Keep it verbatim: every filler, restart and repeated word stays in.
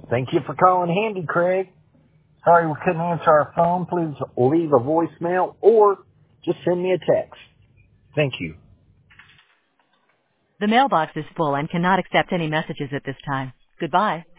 Thank you for calling Handy, Craig. Sorry we couldn't answer our phone. Please leave a voicemail or just send me a text. Thank you. The mailbox is full and cannot accept any messages at this time. Goodbye.